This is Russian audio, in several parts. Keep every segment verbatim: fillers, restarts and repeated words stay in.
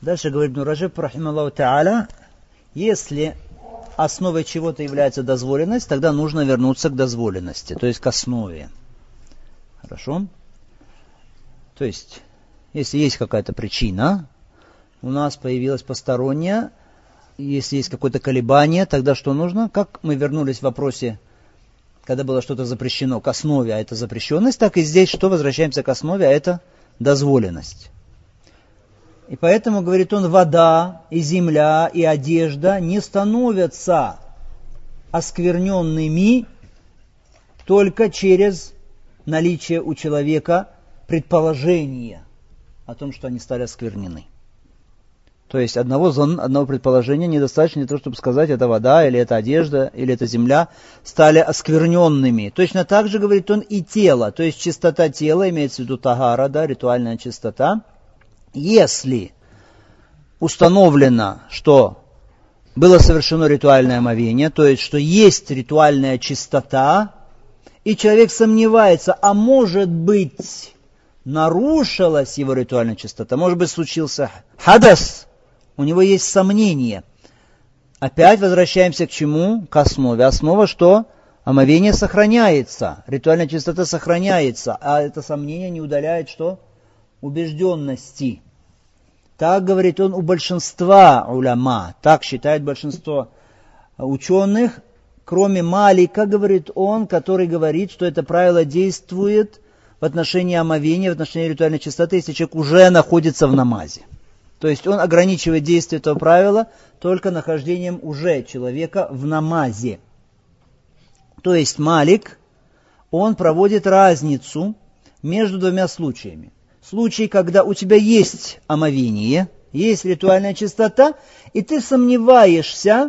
Дальше говорит Ибн Раджаб, рахимахуллаху та'аля, если основой чего-то является дозволенность, тогда нужно вернуться к дозволенности, то есть к основе. Хорошо? То есть, если есть какая-то причина, у нас появилась посторонняя, если есть какое-то колебание, тогда что нужно? Как мы вернулись в вопросе, когда было что-то запрещено, к основе, а это запрещенность, так и здесь что? Возвращаемся к основе, а это дозволенность. И поэтому, говорит он, вода и земля и одежда не становятся оскверненными только через наличие у человека предположения о том, что они стали осквернены. То есть одного зон, одного предположения недостаточно для того, чтобы сказать, это вода, или это одежда, или это земля, стали оскверненными. Точно так же, говорит он, и тело, то есть чистота тела, имеется в виду тагара, да, ритуальная чистота. Если установлено, что было совершено ритуальное омовение, то есть, что есть ритуальная чистота, и человек сомневается, а может быть, нарушилась его ритуальная чистота, может быть, случился хадас, у него есть сомнение. Опять возвращаемся к чему? К основе. Основа что? Омовение сохраняется, ритуальная чистота сохраняется, а это сомнение не удаляет что? Убежденности. Так говорит он у большинства уляма, так считает большинство ученых, кроме Малика, говорит он, который говорит, что это правило действует в отношении омовения, в отношении ритуальной чистоты, если человек уже находится в намазе. То есть он ограничивает действие этого правила только нахождением уже человека в намазе. То есть Малик, он проводит разницу между двумя случаями. Случай, когда у тебя есть омовение, есть ритуальная чистота, и ты сомневаешься,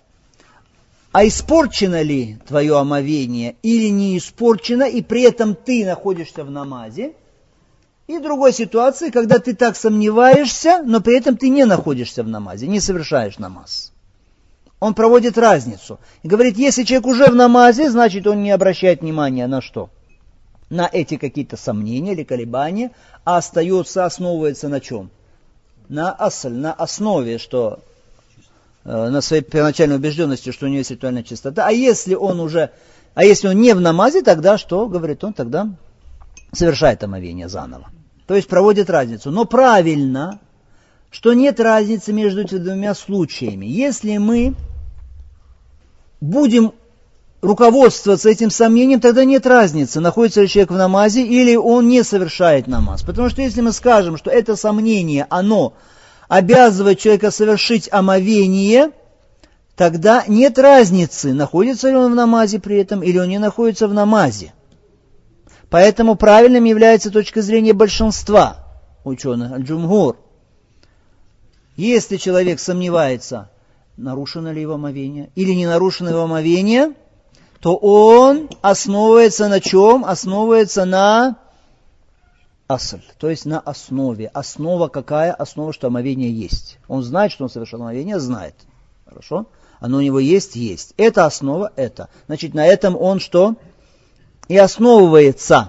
а испорчено ли твое омовение или не испорчено, и при этом ты находишься в намазе. И в другой ситуации, когда ты так сомневаешься, но при этом ты не находишься в намазе, не совершаешь намаз. Он проводит разницу. И говорит, если человек уже в намазе, значит он не обращает внимания на что? На эти какие-то сомнения или колебания, а остается, основывается на чем? На асль, на основе, что э, на своей первоначальной убежденности, что у него есть ритуальная чистота. А если он уже, а если он не в намазе, тогда что, говорит он, тогда совершает омовение заново. То есть проводит разницу. Но правильно, что нет разницы между этими двумя случаями. Если мы будем руководствоваться этим сомнением, тогда нет разницы, находится ли человек в намазе или он не совершает намаз. Потому что если мы скажем, что это сомнение, оно обязывает человека совершить омовение, тогда нет разницы, находится ли он в намазе при этом или он не находится в намазе. Поэтому правильным является точка зрения большинства ученых, аль-джумгур. Если человек сомневается, нарушено ли его омовение или не нарушено его омовение, то он основывается на чем? Основывается на асль, то есть на основе. Основа какая? Основа, что омовение есть. Он знает, что он совершил омовение, знает. Хорошо? Оно у него есть, есть. Это основа, это. Значит, на этом он что? И основывается.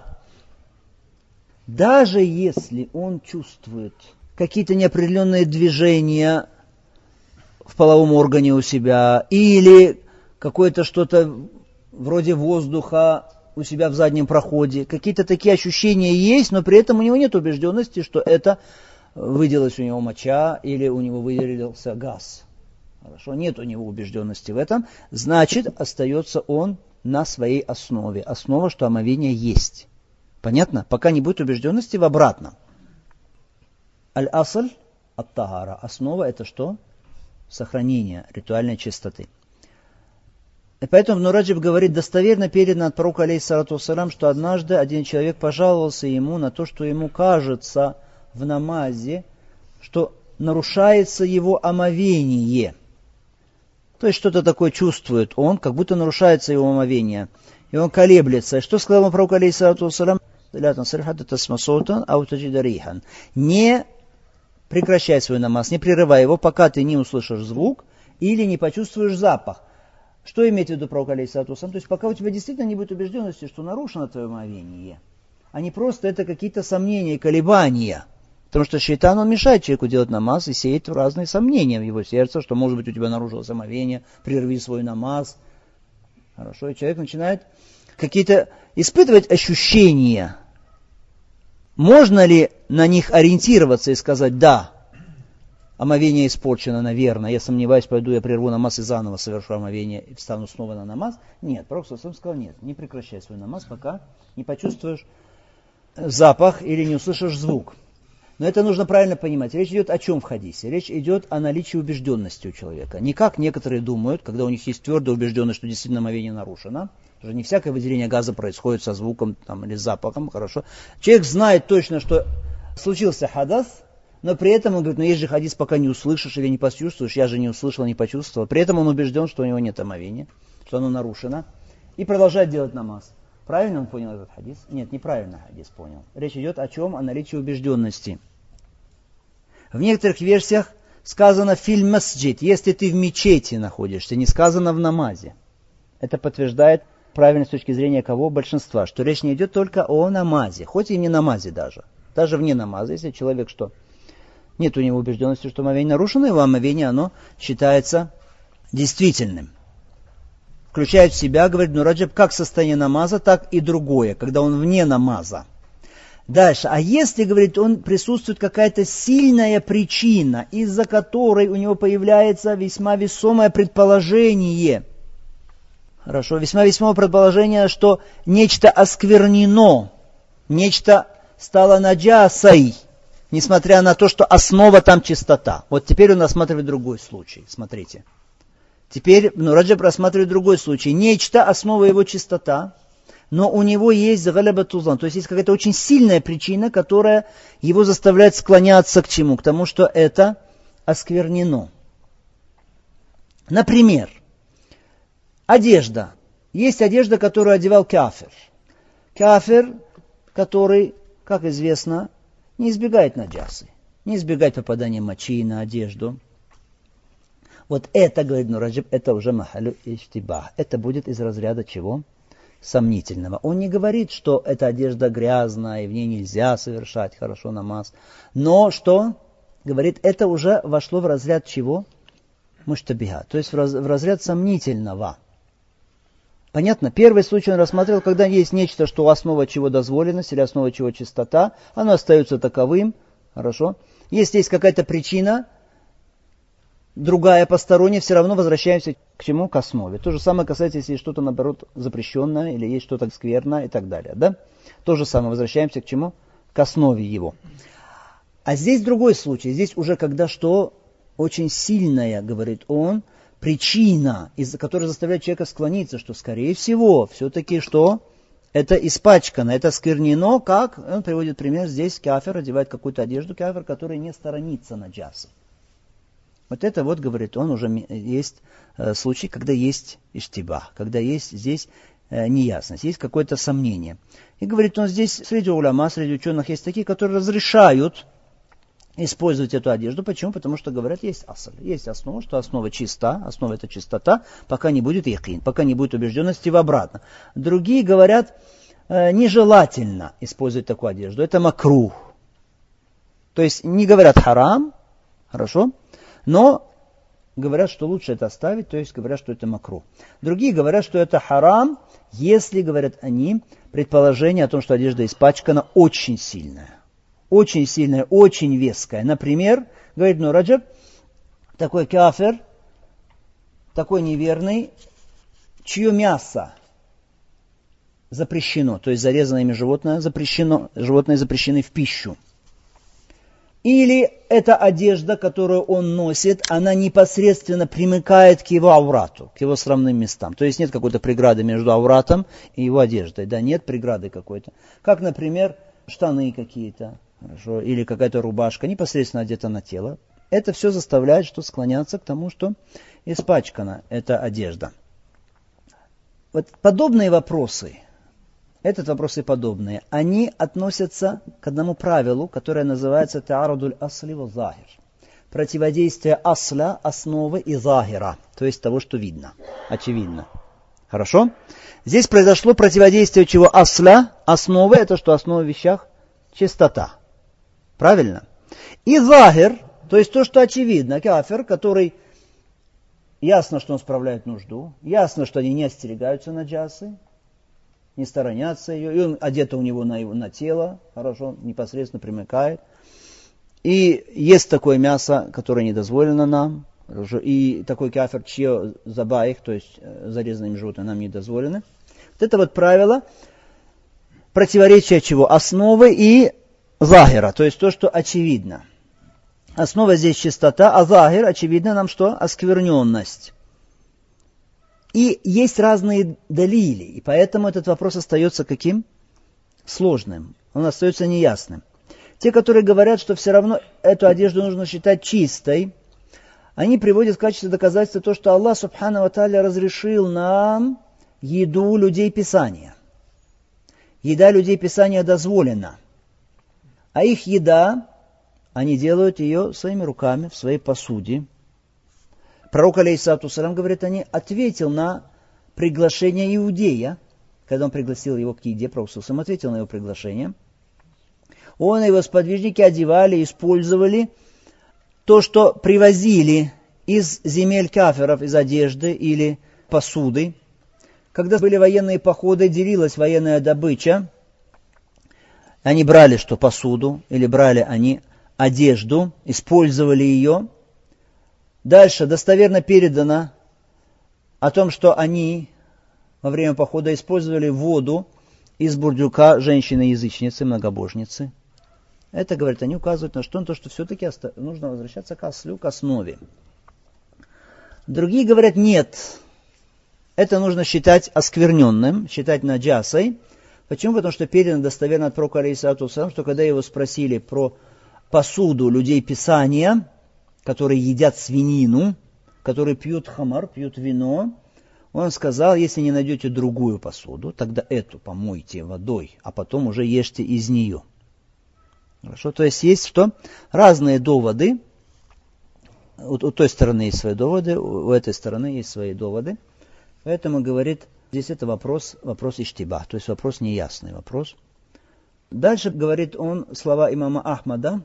Даже если он чувствует какие-то неопределенные движения в половом органе у себя, или какое-то что-то вроде воздуха у себя в заднем проходе, какие-то такие ощущения есть, но при этом у него нет убежденности, что это выделилась у него моча или у него выделился газ. Хорошо, нет у него убежденности в этом, значит, остается он на своей основе. Основа, что омовение есть. Понятно? Пока не будет убежденности в обратном. Аль-асль ат-тагара. Основа это что? Сохранение ритуальной чистоты. И поэтому Ибн Раджаб говорит, достоверно передано от пророка алейхиссалату вассалям, что однажды один человек пожаловался ему на то, что ему кажется в намазе, что нарушается его омовение. То есть что-то такое чувствует он, как будто нарушается его омовение. И он колеблется. И что сказал ему пророк алейхиссалату вассалям? Не прекращай свой намаз, не прерывай его, пока ты не услышишь звук или не почувствуешь запах. Что имеет в виду пророк алейхиссалату вассалям? То есть пока у тебя действительно не будет убежденности, что нарушено твое омовение, а не просто это какие-то сомнения и колебания. Потому что шайтан, он мешает человеку делать намаз и сеет разные сомнения в его сердце, что, может быть, у тебя нарушилось омовение, прерви свой намаз. Хорошо, и человек начинает какие-то испытывать ощущения. Можно ли на них ориентироваться и сказать, да, омовение испорчено, наверное, я сомневаюсь, пойду я прерву намаз и заново совершу омовение и встану снова на намаз? Нет, Пророк сам сказал, нет, не прекращай свой намаз, пока не почувствуешь запах или не услышишь звук. Но это нужно правильно понимать. Речь идет о чем в хадисе? Речь идет о наличии убежденности у человека. Не как некоторые думают, когда у них есть твердая убежденность, что действительно омовение нарушено. Потому что не всякое выделение газа происходит со звуком там, или запахом. Хорошо. Человек знает точно, что случился хадас, но при этом он говорит, ну есть же хадис, пока не услышишь или не почувствуешь, я же не услышал, не почувствовал. При этом он убежден, что у него нет омовения, что оно нарушено, и продолжает делать намаз. Правильно он понял этот хадис? Нет, неправильно хадис понял. Речь идет о чем? О наличии убежденности. В некоторых версиях сказано «филь масджид», если ты в мечети находишься, не сказано в намазе. Это подтверждает правильность с точки зрения кого? Большинства, что речь не идет только о намазе, хоть и не намазе даже. Даже вне намаза, если человек что? Нет у него убежденности, что омовение нарушено, его омовение оно считается действительным. Включает в себя, говорит Ибн Раджаб, как состояние намаза, так и другое, когда он вне намаза. Дальше, а если, говорит, он присутствует какая-то сильная причина, из-за которой у него появляется весьма весомое предположение, хорошо, весьма весомое предположение, что нечто осквернено, нечто стало наджасой, несмотря на то, что основа там чистота. Вот теперь он рассматривает другой случай, смотрите. Теперь ну, Раджаб рассматривает другой случай. Нечто, основа его чистота, но у него есть галябатузан, то есть есть какая-то очень сильная причина, которая его заставляет склоняться к чему? К тому, что это осквернено. Например, одежда. Есть одежда, которую одевал кафир. Кафир, который, как известно, не избегает наджасы, не избегает попадания мочи на одежду. Вот это, говорит Ибн Раджаб, это уже махалю иштибах. Это будет из разряда чего? Сомнительного. Он не говорит, что эта одежда грязная, и в ней нельзя совершать хорошо намаз. Но что? Говорит, это уже вошло в разряд чего? Муштабиха. То есть в, раз, в разряд сомнительного. Понятно? Первый случай он рассматривал, когда есть нечто, что основа чего дозволенность, или основа чего чистота, оно остается таковым. Хорошо? Если есть какая-то причина, другая посторонняя, все равно возвращаемся к чему? К основе. То же самое касается, если есть что-то, наоборот, запрещенное, или есть что-то скверное и так далее. Да? То же самое, возвращаемся к чему? К основе его. А здесь другой случай. Здесь уже когда что? Очень сильная, говорит он, причина, из-за которой заставляет человека склониться, что, скорее всего, все-таки что? Это испачкано, это сквернено, как? Он приводит пример, здесь кафир одевает какую-то одежду, кафир, который не сторонится наджасы. Вот это вот, говорит он, уже есть э, случай, когда есть иштибах, когда есть здесь э, неясность, есть какое-то сомнение. И говорит он, здесь среди уляма, среди ученых есть такие, которые разрешают использовать эту одежду. Почему? Потому что, говорят, есть асаль, есть основа, что основа чиста, основа это чистота, пока не будет якин, пока не будет убежденности в обратно. Другие говорят, э, нежелательно использовать такую одежду, это макрух. То есть не говорят харам, хорошо, но говорят, что лучше это оставить, то есть говорят, что это макрух. Другие говорят, что это харам, если, говорят они, предположение о том, что одежда испачкана, очень сильное. Очень сильное, очень веское. Например, говорит Ибн Раджаб, такой кафир, такой неверный, чье мясо запрещено, то есть зарезанное ими животное запрещено, животные запрещены в пищу. Или эта одежда, которую он носит, она непосредственно примыкает к его аурату, к его срамным местам. То есть нет какой-то преграды между ауратом и его одеждой. Да, нет преграды какой-то. Как, например, штаны какие-то, хорошо, или какая-то рубашка, непосредственно одета на тело. Это все заставляет что склоняться к тому, что испачкана эта одежда. Вот подобные вопросы, этот вопрос и подобные, они относятся к одному правилу, которое называется таарадуль асли ва захир. Противодействие асля, основы и захира, то есть того, что видно, очевидно. Хорошо? Здесь произошло противодействие чего? Асля, основы, это что основа в вещах? Чистота. Правильно? И захир, то есть то, что очевидно, кафир, который ясно, что он справляет нужду, ясно, что они не остерегаются наджасы, не сторонятся ее, и он одето у него на, его, на тело, хорошо, непосредственно примыкает. И есть такое мясо, которое не дозволено нам, и такой кафир, чье забаих, то есть зарезанные животные, нам не дозволены. Вот это вот правило, противоречие чего? Основы и захира, то есть то, что очевидно. Основа здесь чистота, а захир, очевидно нам что? Оскверненность. И есть разные далили, и поэтому этот вопрос остается каким? Сложным, он остается неясным. Те, которые говорят, что все равно эту одежду нужно считать чистой, они приводят в качестве доказательства то, что Аллах Субхану ва Тааля разрешил нам еду людей Писания. Еда людей Писания дозволена, а их еда, они делают ее своими руками, в своей посуде. Пророк, алейхиссалату вассалям, говорит, они ответил на приглашение иудея, когда он пригласил его к еде, пророк сам ответил на его приглашение. Он и его сподвижники одевали, использовали то, что привозили из земель кафиров, из одежды или посуды. Когда были военные походы, делилась военная добыча. Они брали что, посуду, или брали они одежду, использовали ее. Дальше достоверно передано о том, что они во время похода использовали воду из бурдюка женщины-язычницы, многобожницы. Это, говорят, они указывают на что? На то, что все-таки нужно возвращаться к ослу, к основе. Другие говорят, нет, это нужно считать оскверненным, считать наджасой. Почему? Потому что передано достоверно от пророка, алейхиссалату вассалям, что когда его спросили про посуду людей Писания, которые едят свинину, которые пьют хамар, пьют вино, он сказал, если не найдете другую посуду, тогда эту помойте водой, а потом уже ешьте из нее. Хорошо, то есть есть что? Разные доводы. У, у той стороны есть свои доводы, у этой стороны есть свои доводы. Поэтому, говорит, здесь это вопрос, вопрос иштиба, то есть вопрос неясный вопрос. Дальше говорит он слова имама Ахмада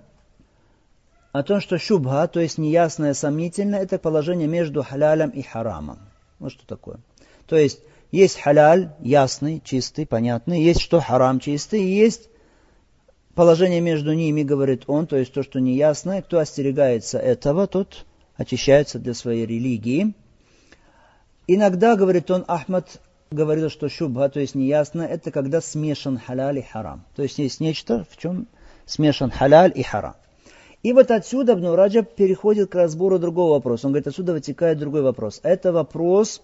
о том, что шубха, то есть неясное, сомнительное, это положение между халялем и харамом. Вот что такое. То есть есть халяль, ясный, чистый, понятный, есть что харам чистый, и есть положение между ними, говорит он, то есть то, что неясное. Кто остерегается этого, тот очищается для своей религии. Иногда, говорит он, Ахмад говорил, что шубха, то есть неясное, это когда смешан халяль и харам. То есть есть нечто, в чем смешан халяль и харам. И вот отсюда Ибн Раджаб переходит к разбору другого вопроса. Он говорит, отсюда вытекает другой вопрос. Это вопрос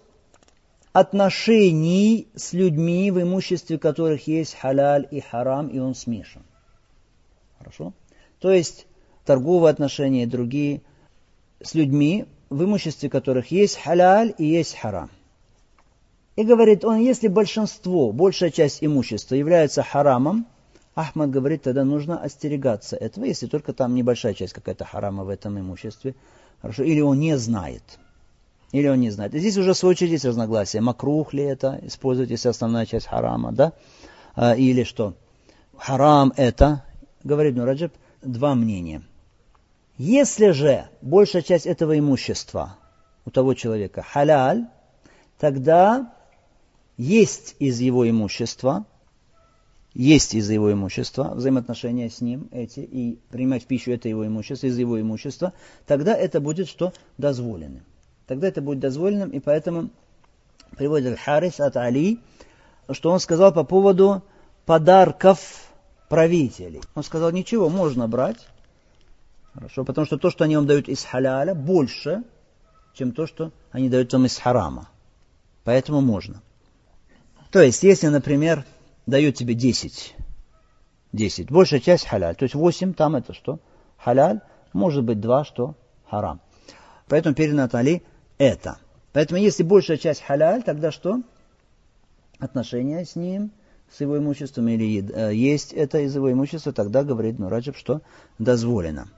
отношений с людьми, в имуществе которых есть халяль и харам, и он смешан. Хорошо? То есть торговые отношения и другие с людьми, в имуществе которых есть халяль и есть харам. И говорит он, если большинство, большая часть имущества является харамом, Ахмад говорит, тогда нужно остерегаться этого, если только там небольшая часть какая-то харама в этом имуществе. Хорошо? Или он не знает. Или он не знает. И здесь уже в свою очередь есть разногласия. Макрух ли это использовать, если основная часть харама, да? А, или что? Харам это, говорит Ибн Раджаб, два мнения. Если же большая часть этого имущества у того человека халяль, тогда есть из его имущества, есть из его имущества, взаимоотношения с ним эти, и принимать в пищу это его имущество, из его имущества, тогда это будет что? Дозволенным. Тогда это будет дозволенным, и поэтому приводит Харис от Али, что он сказал по поводу подарков правителей. Он сказал, ничего, можно брать, хорошо, потому что то, что они вам дают из халяля, больше, чем то, что они дают вам из харама. Поэтому можно. То есть, если, например, дают тебе десять, десять, большая часть халяль, то есть восемь, там это что? Халяль, может быть два, что? Харам. Поэтому передано от Али это. Поэтому если большая часть халяль, тогда что? Отношения с ним, с его имуществом, или э, есть это из его имущества, тогда говорит Ибн Раджаб, что дозволено.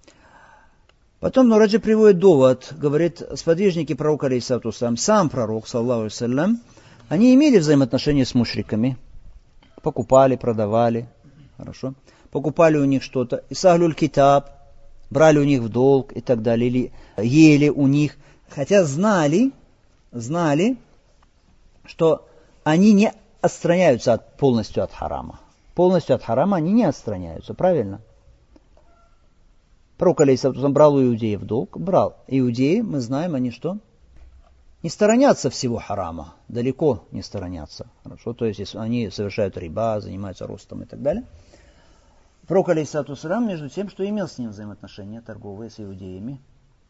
Потом Ибн Раджаб приводит довод, говорит, сподвижники пророка, алейхиссалату вассалям, сам пророк, саллаллаху алейхи ва саллям, они имели взаимоотношения с мушриками, покупали, продавали, хорошо, покупали у них что-то, и сахлюль китаб, брали у них в долг и так далее, или ели у них, хотя знали, знали, что они не отстраняются от, полностью от харама. Полностью от харама они не отстраняются, правильно? Пророк алейхиссалям брал у иудеев долг, брал. Иудеи, мы знаем, они что? Не сторонятся всего харама, далеко не сторонятся. Хорошо, то есть если они совершают риба, занимаются ростом и так далее. Пророк алейхиссалям, между тем, что имел с ним взаимоотношения торговые с иудеями.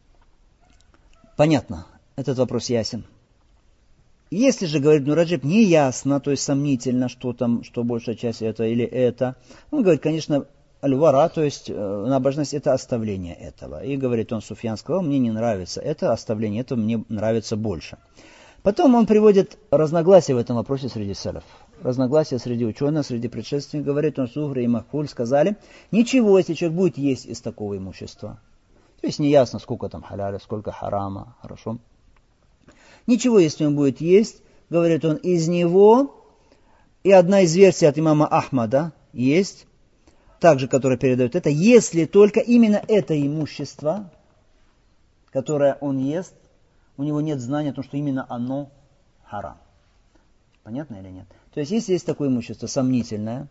Понятно, этот вопрос ясен. Если же, говорит Ибн Раджаб, не ясно, то есть сомнительно, что там, что большая часть это или это, он говорит, конечно, аль-вара, то есть э, набожность, это оставление этого. И говорит он, Суфьян сказал, мне не нравится это, оставление этого мне нравится больше. Потом он приводит разногласия в этом вопросе среди салаф. Разногласия среди ученых, среди предшественников. Говорит он, Зухри и Махфуль сказали, ничего, если человек будет есть из такого имущества. То есть неясно, сколько там халяля, сколько харама, хорошо. Ничего, если он будет есть, говорит он, из него, и одна из версий от имама Ахмада есть, также, которая передает это, если только именно это имущество, которое он ест, у него нет знания о том, что именно оно харам. Понятно или нет? То есть, если есть такое имущество сомнительное,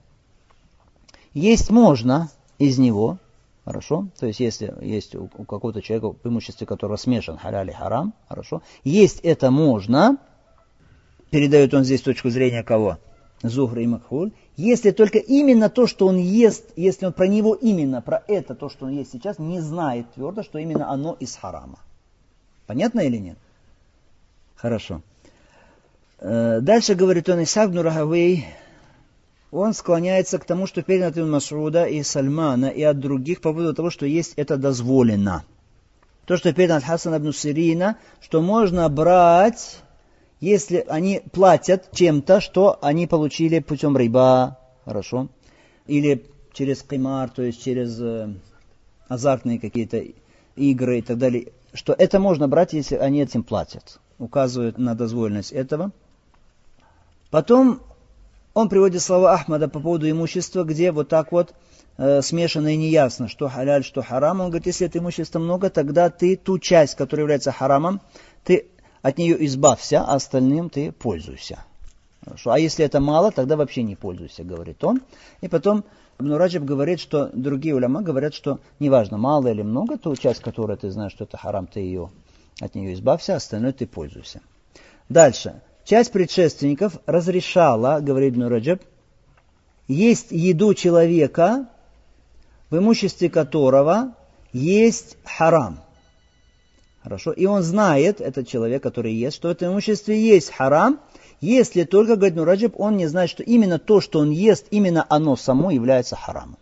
есть можно из него, хорошо, то есть, если есть у, у какого-то человека в имуществе, которого смешан халяль и харам, хорошо, есть это можно, передает он здесь точку зрения кого? Зухра и Макхуль, если только именно то, что он ест, если он про него именно, про это, то, что он ест сейчас, не знает твердо, что именно оно из харама. Понятно или нет? Хорошо. Дальше говорит он, Исхак ибн Рахавей, он склоняется к тому, что передано от Ибн Мас'уда и Сальмана и от других по поводу того, что есть это дозволено. То, что передано от Хасана ибн Сирина, что можно брать, если они платят чем-то, что они получили путем риба, хорошо, или через кимар, то есть через э, азартные какие-то игры и так далее, что это можно брать, если они этим платят. Указывают на дозволенность этого. Потом он приводит слова Ахмада по поводу имущества, где вот так вот э, смешано и неясно, что халяль, что харам. Он говорит, если это имущества много, тогда ты ту часть, которая является харамом, ты от нее избавься, а остальным ты пользуйся. Хорошо. А если это мало, тогда вообще не пользуйся, говорит он. И потом Ибн Раджаб говорит, что другие уляма говорят, что неважно, мало или много, ту часть, которую ты знаешь, что это харам, ты ее, от нее избавься, а остальное ты пользуйся. Дальше. Часть предшественников разрешала, говорит Ибн Раджаб, есть еду человека, в имуществе которого есть харам. Хорошо. И он знает, этот человек, который ест, что в этом имуществе есть харам, если только, говорит Ибн Раджаб, он не знает, что именно то, что он ест, именно оно само является харамом.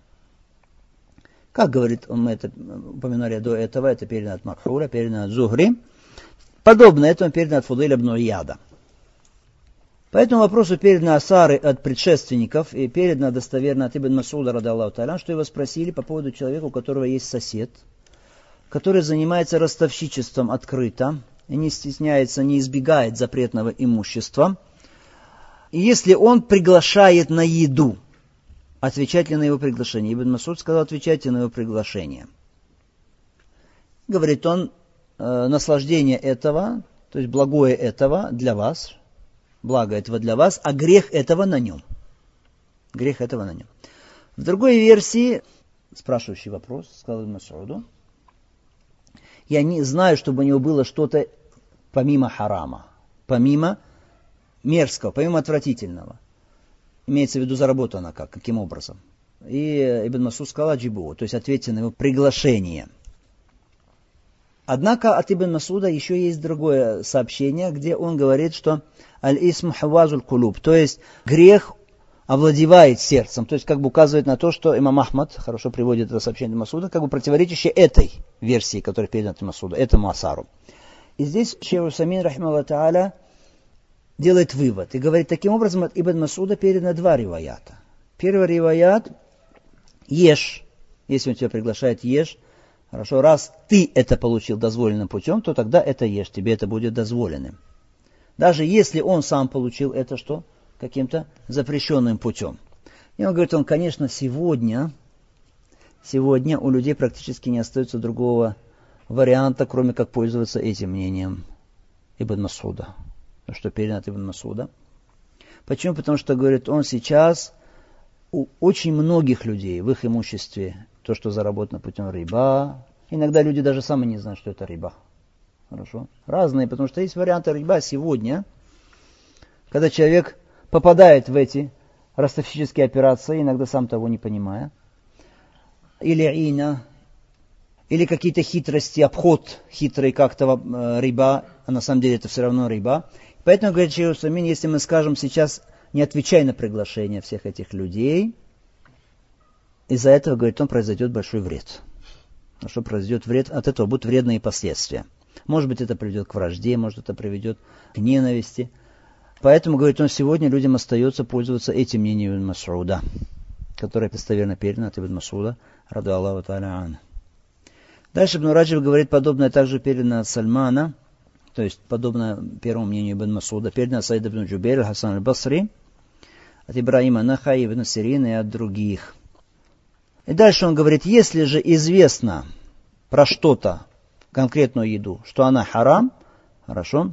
Как говорит, мы это упоминали до этого, это передано от Макхуля, передано от Зухри. Подобно этому передано от Фудайля ибн Ияда. По этому вопросу передано асары от предшественников и передано достоверно от Ибн Мас'уда, ради Аллаху та'аля, что его спросили по поводу человека, у которого есть сосед, который занимается ростовщичеством открыто и не стесняется, не избегает запретного имущества. И если он приглашает на еду, отвечать ли на его приглашение? Ибн Мас'уд сказал, отвечайте на его приглашение. Говорит он, э, наслаждение этого, то есть благое этого для вас, благо этого для вас, а грех этого на нем. Грех этого на нем. В другой версии, спрашивающий вопрос, сказал Ибн Мас'уду, я не знаю, чтобы у него было что-то помимо харама, помимо мерзкого, помимо отвратительного. Имеется в виду заработано как, каким образом. И Ибн Мас'уд сказал аджибу, то есть ответьте на его приглашение. Однако от Ибн Мас'уда еще есть другое сообщение, где он говорит, что аль-исм хавазуль кулуб, то есть грех овладевает сердцем, то есть как бы указывает на то, что имам Ахмад хорошо приводит это сообщение Масуда, как бы противоречащее этой версии, которая передана от Масуда, этому асару. И здесь шейх Усамин, рахимахуллаху та'аля, делает вывод и говорит, таким образом от Ибн Масуда передано два риваята. Первый риваят – ешь, если он тебя приглашает, ешь. Хорошо, раз ты это получил дозволенным путем, то тогда это ешь, тебе это будет дозволенным. Даже если он сам получил это что? Каким-то запрещенным путем. И он говорит, он, конечно, сегодня сегодня у людей практически не остается другого варианта, кроме как пользоваться этим мнением Ибн Масуда. Что передано от Ибн Масуда. Почему? Потому что, говорит, он сейчас у очень многих людей в их имуществе то, что заработано путем риба. Иногда люди даже сами не знают, что это риба. Хорошо? Разные, потому что есть варианты риба сегодня, когда человек попадает в эти ростовщические операции, иногда сам того не понимая. Или ина, или какие-то хитрости, обход хитрый как-то э, риба, а на самом деле это все равно риба. Поэтому, говорит шейх Усаймин, если мы скажем сейчас, не отвечай на приглашение всех этих людей, из-за этого, говорит он, произойдет большой вред. А что произойдет вред? От этого будут вредные последствия. Может быть, это приведет к вражде, может, это приведет к ненависти. Поэтому, говорит он, сегодня людям остается пользоваться этим мнением Ибн Масуда, которое достоверно передано от Ибн Масуда, ради Аллаху та'аля ан. Дальше Ибн Раджаб говорит, подобное также передано от Сальмана, то есть подобно первому мнению Ибн Масуда, передано от Саида ибн Джубейр, Хасан аль-Басри, от Ибраима Нахаи, Ибн Сирина и от других. И дальше он говорит, если же известно про что-то, конкретную еду, что она харам, хорошо,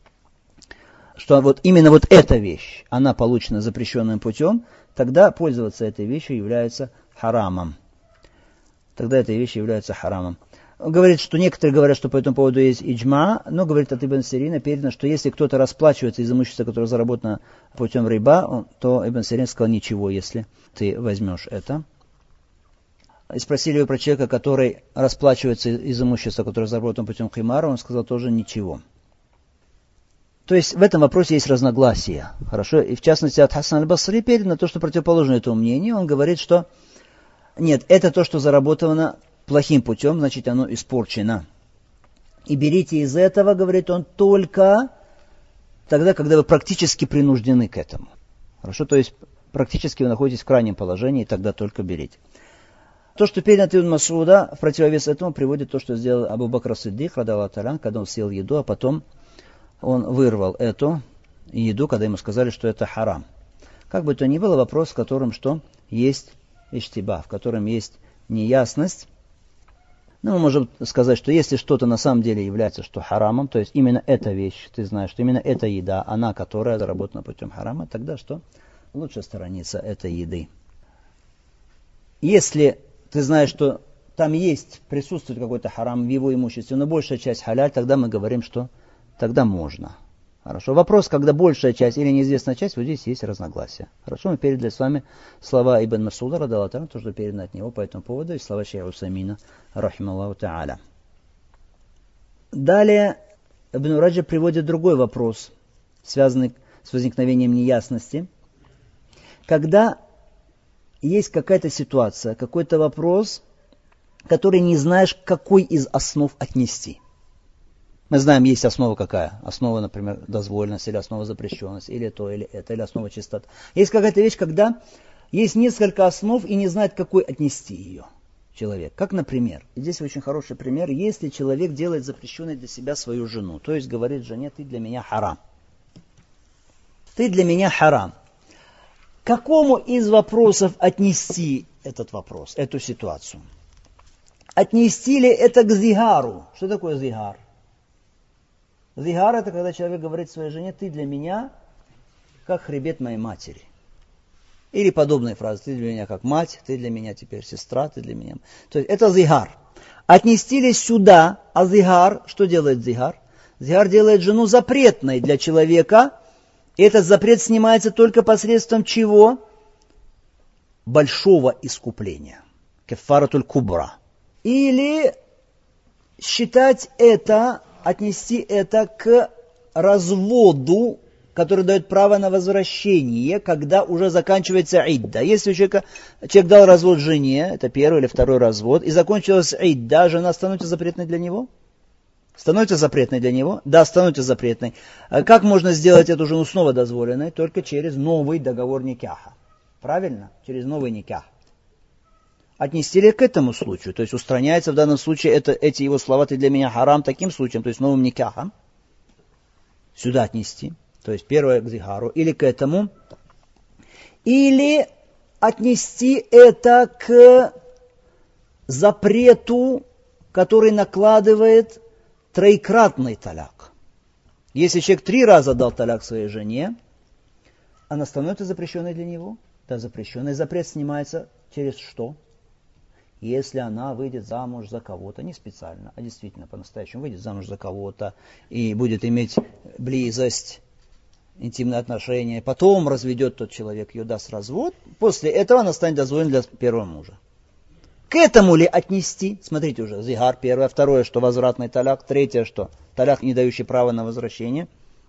что вот именно вот эта вещь, она получена запрещенным путем, тогда пользоваться этой вещью является харамом. Тогда эта вещь является харамом. Он говорит, что некоторые говорят, что по этому поводу есть иджма, но говорит от Ибн Сирина передано, что если кто-то расплачивается из имущества, которое заработано путем риба, то Ибн Сирин сказал ничего, если ты возьмешь это. И спросили его про человека, который расплачивается из имущества, которое заработано путем химара, он сказал тоже ничего. То есть в этом вопросе есть разногласия. Хорошо? И в частности от Хасан аль-Басри передано то, что противоположно этому мнению. Он говорит, что нет, это то, что заработано плохим путем, значит оно испорчено. И берите из этого, говорит он, только тогда, когда вы практически принуждены к этому. Хорошо? То есть практически вы находитесь в крайнем положении, и тогда только берите. То, что передано от Ибн Масуда, в противовес этому приводит то, что сделал Абу Бакр Сиддик, ради Аллаху та'аля, когда он съел еду, а потом он вырвал эту еду, когда ему сказали, что это харам. Как бы то ни было, вопрос, в котором что? Есть иштиба, в котором есть неясность. Ну, мы можем сказать, что если что-то на самом деле является что харамом, то есть именно эта вещь, ты знаешь, что именно эта еда, она, которая заработана путем харама, тогда что? Лучше сторониться этой еды. Если ты знаешь, что там есть, присутствует какой-то харам в его имуществе, но большая часть халяль, тогда мы говорим, что тогда можно. Хорошо. Вопрос, когда большая часть или неизвестная часть, вот здесь есть разногласия. Хорошо, мы передали с вами слова Ибн Масуда, ради Аллаху та'аля, то, что передано от него по этому поводу, и слова шейха Усаймина, рахималлаху та'аля. Далее Ибн Раджаб приводит другой вопрос, связанный с возникновением неясности. Когда есть какая-то ситуация, какой-то вопрос, который не знаешь, к какой из основ отнести. Мы знаем, есть основа какая. Основа, например, дозволенность, или основа запрещенность, или то, или это, или основа чистоты. Есть какая-то вещь, когда есть несколько основ и не знает, какой отнести ее человек. Как, например, здесь очень хороший пример, если человек делает запрещенной для себя свою жену, то есть говорит жене, ты для меня харам. Ты для меня харам. К какому из вопросов отнести этот вопрос, эту ситуацию? Отнести ли это к зигару? Что такое зигар? Зигар — это когда человек говорит своей жене, ты для меня как хребет моей матери. Или подобные фразы, ты для меня как мать, ты для меня теперь сестра, ты для меня... То есть это зигар. Отнести ли сюда, а зигар, что делает зигар? Зигар делает жену запретной для человека, и этот запрет снимается только посредством чего? Большого искупления. Кефаратуль кубра. Или считать это... отнести это к разводу, который дает право на возвращение, когда уже заканчивается идда. Если у человека, человек дал развод жене, это первый или второй развод, и закончилась идда, жена становится запретной для него? Становится запретной для него? Да, становится запретной. Как можно сделать эту жену снова дозволенной? Только через новый договор никаха. Правильно? Через новый никах. Отнести ли к этому случаю? То есть устраняется в данном случае это, эти его слова, ты для меня харам, таким случаем, то есть новым никахом. Сюда отнести. То есть первое к зигару. Или к этому. Или отнести это к запрету, который накладывает троекратный таляк. Если человек три раза дал таляк своей жене, она становится запрещенной для него. Да, запрещенный запрет снимается через что? Если она выйдет замуж за кого-то, не специально, а действительно по-настоящему выйдет замуж за кого-то и будет иметь близость, интимные отношения, потом разведет тот человек, ее даст развод, после этого она станет дозволенной для первого мужа. К этому ли отнести? Смотрите уже, зигар первое, второе, что возвратный таляк, третье, что таляк, не дающий права на возвращение.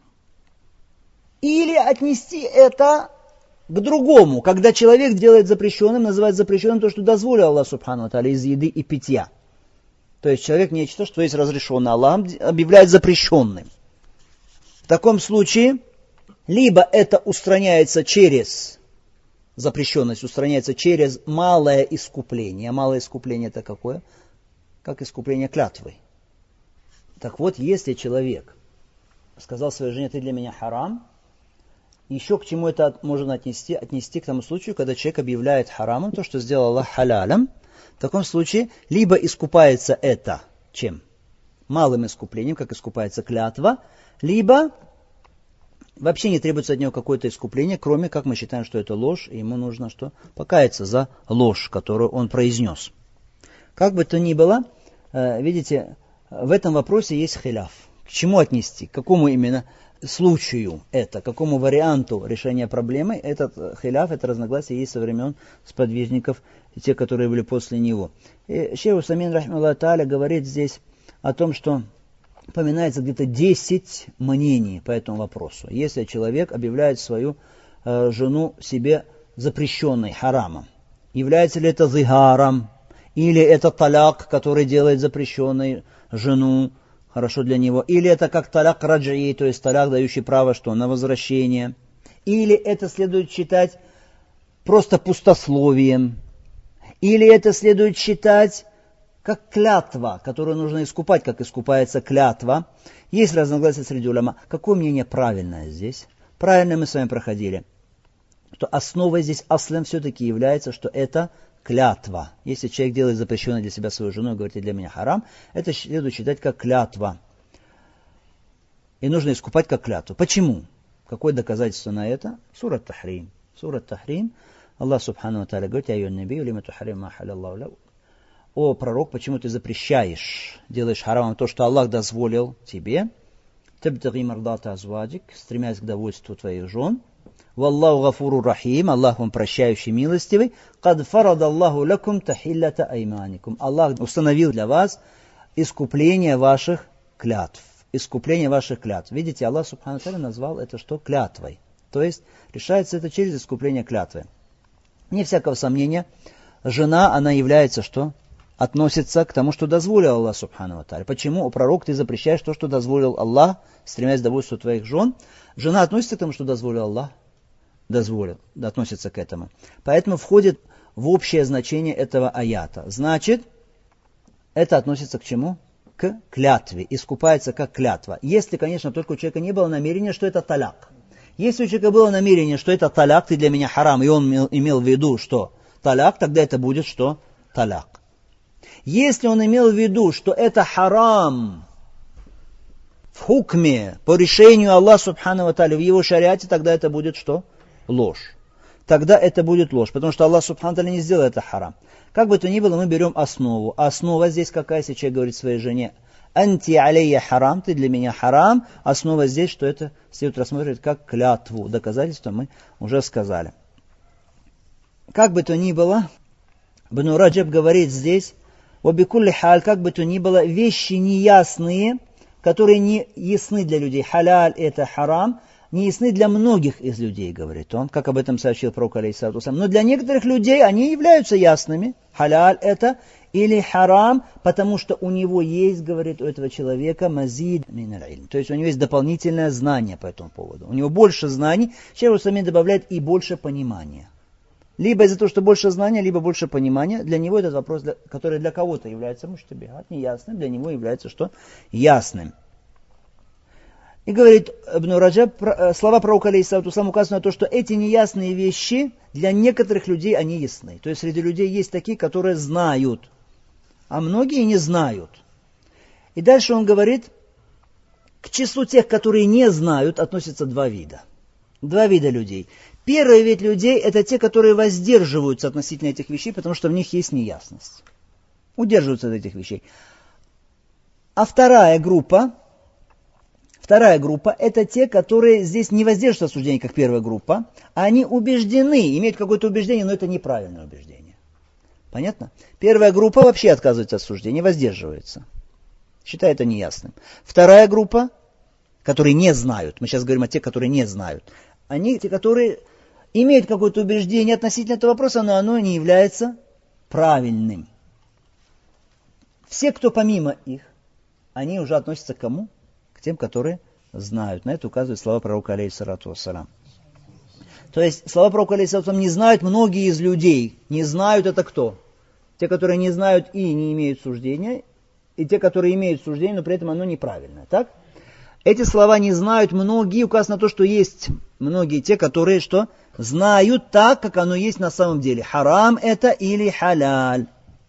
Или отнести это к другому, когда человек делает запрещенным, называет запрещенным то, что дозволил Аллах Субхану ва Тааля из еды и питья. То есть человек нечто, что есть разрешенное Аллахом, объявляет запрещенным. В таком случае, либо это устраняется через, запрещенность устраняется через малое искупление. Малое искупление это какое? Как искупление клятвы. Так вот, если человек сказал своей жене, ты для меня харам, еще к чему это можно отнести? Отнести к тому случаю, когда человек объявляет харамом то, что сделал Аллах халялем. В таком случае, либо искупается это чем? Малым искуплением, как искупается клятва, либо вообще не требуется от него какое-то искупление, кроме как мы считаем, что это ложь, и ему нужно что? Покаяться за ложь, которую он произнес. Как бы то ни было, видите, в этом вопросе есть хиляф. К чему отнести? К какому именно случаю это, к какому варианту решения проблемы? Этот хиляф, это разногласие есть со времен сподвижников, те, которые были после него. И шейх Усаймин, рахмаллаху тааля, говорит здесь о том, что упоминается где-то десять мнений по этому вопросу. Если человек объявляет свою э, жену себе запрещенной, харамом, является ли это зигаром, или это таляк, который делает запрещенной жену, хорошо для него, или это как таляк раджи, то есть таляк, дающий право что? На возвращение, или это следует считать просто пустословием, или это следует считать как клятва, которую нужно искупать, как искупается клятва. Есть разногласия среди уляма. Какое мнение правильное здесь? Правильно мы с вами проходили, что основой здесь аслем все-таки является, что это клятва. Если человек делает запрещенной для себя свою жену и говорит, для меня харам, это следует считать как клятва. И нужно искупать как клятву. Почему? Какое доказательство на это? Сура Тахрим. Сура Тахрим. Аллах Субхану ва Тааля говорит, я юн набию, лима тухарим ма халяллаху лау. О пророк, почему ты запрещаешь, делаешь харамом то, что Аллах дозволил тебе? Табтаги мардата азваджик, стремясь к довольству твоих жен. Валлаху гафуру рахим, Аллах вам прощающий, милостивый. Кад фарада Аллаху лакум тахиллата айманикум. Аллах установил для вас искупление ваших клятв. Искупление ваших клятв. Видите, Аллах Субхану ва Тааля назвал это что? Клятвой. То есть решается это через искупление клятвы. Не всякого сомнения, жена, она является что? Относится к тому, что дозволил Аллах Субхану ва Тааля. Почему, о пророк, ты запрещаешь то, что дозволил Аллах, стремясь к довольству твоих жен? Жена относится к тому, что дозволил Аллах? Дозволил, да, относится к этому. Поэтому входит в общее значение этого аята. Значит, это относится к чему? К клятве. Искупается как клятва. Если, конечно, только у человека не было намерения, что это таляк. Если у человека было намерение, что это таляк, ты для меня харам, и он имел, имел в виду, что таляк, тогда это будет что? Таляк. Если он имел в виду, что это харам в хукме, по решению Аллаха Субхану ва Тааля, в его шариате, тогда это будет что? Ложь. Тогда это будет ложь, потому что Аллах Субхану ва Тааля не сделал это харам. Как бы то ни было, мы берем основу. Основа здесь какая, если человек говорит своей жене, анти алейя харам, ты для меня харам, основа здесь, что это следует рассматривать как клятву. Доказательство мы уже сказали. Как бы то ни было, Ибн Раджаб говорит здесь, вабикулли халь, как бы то ни было, вещи неясные, которые не ясны для людей. Халяль это харам, не ясны для многих из людей, говорит он, как об этом сообщил пророк алейхиссалату вассалям. Но для некоторых людей они являются ясными. Халяль это или харам, потому что у него есть, говорит, у этого человека мазид мин аль-илм. То есть у него есть дополнительное знание по этому поводу. У него больше знаний, шейх Усаймин добавляет и больше понимания. Либо из-за того, что больше знания, либо больше понимания, для него этот вопрос, который для кого-то является муштабихат, неясным, для него является что? Ясным. И говорит Ибн Раджаб, слова пророка алейхиссалату вассалям указывают на то, что эти неясные вещи для некоторых людей они ясны. То есть среди людей есть такие, которые знают. а многие не знают. И дальше он говорит, к числу тех, которые не знают, относятся два вида. Два вида людей. Первый вид людей – это те, которые воздерживаются относительно этих вещей, потому что в них есть неясность. Удерживаются от этих вещей. А вторая группа, вторая группа – это те, которые здесь не воздерживаются от суждений, как первая группа, а они убеждены, имеют какое-то убеждение, но это неправильное убеждение. Понятно? Первая группа вообще отказывается от суждений, воздерживается. Считает это неясным. Вторая группа, которые не знают, мы сейчас говорим о тех, которые не знают, они те, которые имеют какое-то убеждение относительно этого вопроса, но оно не является правильным. Все, кто помимо их, они уже относятся к кому? К тем, которые знают. На это указывают слова пророка алейхиссалату вассалям. То есть слова пророка алейхиссалату вассалям не знают многие из людей. Не знают это кто? Те, которые не знают и не имеют суждения, и те, которые имеют суждение, но при этом оно неправильное. Так? Эти слова не знают многие, указано на то, что есть многие те, которые что? Знают так, как оно есть на самом деле. Харам это или халяль.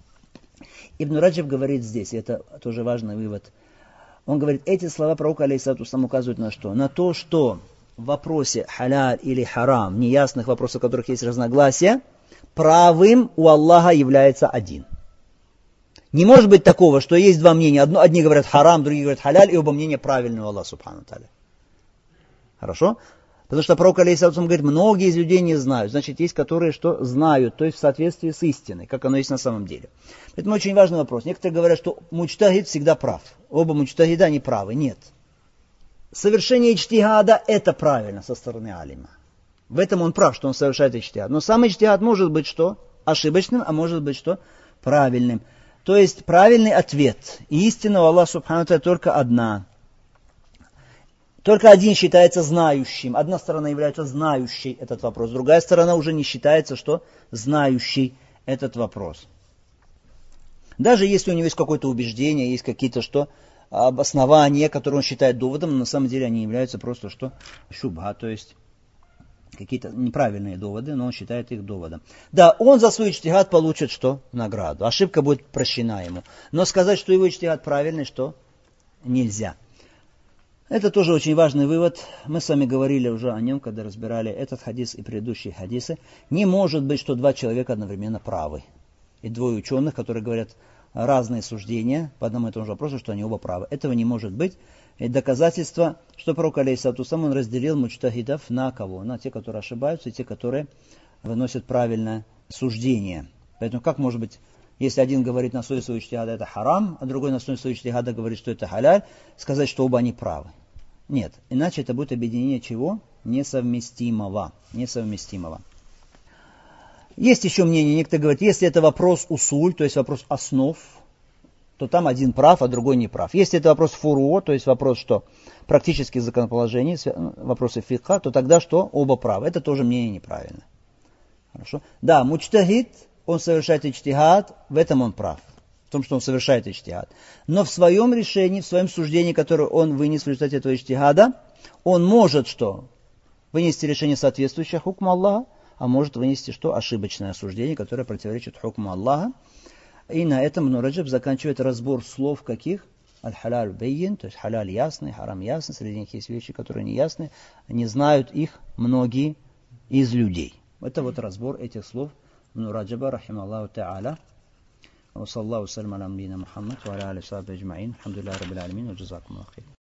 Ибн Раджаб говорит здесь, это тоже важный вывод. Он говорит, эти слова пророка алейхиссалату вассалям указывают на что? На то, что в вопросе халяль или харам, неясных вопросов, в которых есть разногласия, правым у Аллаха является один. Не может быть такого, что есть два мнения. Одно, одни говорят харам, другие говорят халяль, и оба мнения правильные у Аллаха субхану тааля. Хорошо? Потому что пророк алейхиссалату вассалям говорит, многие из людей не знают. Значит, есть которые что знают, то есть в соответствии с истиной, как оно есть на самом деле. Это очень важный вопрос. Некоторые говорят, что муджтахид всегда прав. Оба муджтахида не правы. Нет. Совершение иджтихада это правильно со стороны алима. В этом он прав, что он совершает иджтихад. Но сам иджтихад может быть что? Ошибочным, а может быть что? Правильным. То есть правильный ответ. И истина у Аллаха субхану тааля только одна. Только один считается знающим. Одна сторона является знающей этот вопрос. Другая сторона уже не считается, что знающей этот вопрос. Даже если у него есть какое-то убеждение, есть какие-то что обоснования, которые он считает доводом, но на самом деле они являются просто что шубха, то есть какие-то неправильные доводы, но он считает их доводом. Да, он за свой иджтихад получит что? Награду. Ошибка будет прощена ему. Но сказать, что его иджтихад правильный, что? Нельзя. Это тоже очень важный вывод. Мы с вами говорили уже о нем, когда разбирали этот хадис и предыдущие хадисы. Не может быть, что два человека одновременно правы. И двое ученых, которые говорят разные суждения по одному и тому же вопросу, что они оба правы. Этого не может быть. И доказательство, что пророк алейхиссалату вассалям он разделил муджтахидов на кого? На те, которые ошибаются, и те, которые выносят правильное суждение. Поэтому как может быть, если один говорит на основе своего иджтихада это харам, а другой на основе своего иджтихада говорит, что это халяль, сказать, что оба они правы? Нет. Иначе это будет объединение чего? Несовместимого. Несовместимого. Есть еще мнение, некоторые говорят, если это вопрос усуль, то есть вопрос основ, то там один прав, а другой не прав. Если это вопрос фуруо, то есть вопрос, что практических законоположений, вопросы фикха, то тогда что? Оба правы. Это тоже мнение неправильно. Хорошо? Да, муджтахид, он совершает иджтихад, в этом он прав. В том, что он совершает иджтихад. Но в своем решении, в своем суждении, которое он вынес в результате этого иджтихада, он может что? Вынести решение, соответствующее хукму Аллаха, а может вынести что? Ошибочное суждение, которое противоречит хукму Аллаха. И на этом Ибн Раджаб заканчивает разбор слов каких? Аль-халяль бейин, то есть халяль ясный, харам ясный, среди них есть вещи, которые не ясны, не знают их многие из людей. Это вот разбор этих слов Ибн Раджаба, рахималлаху та'аля. Wa sallallahu sallam ala nabiyina Muhammad wa ala alihi wa sahbihi ajma'in. Alhamdulillahi rabbil alamin wa jazakumullahu khairan.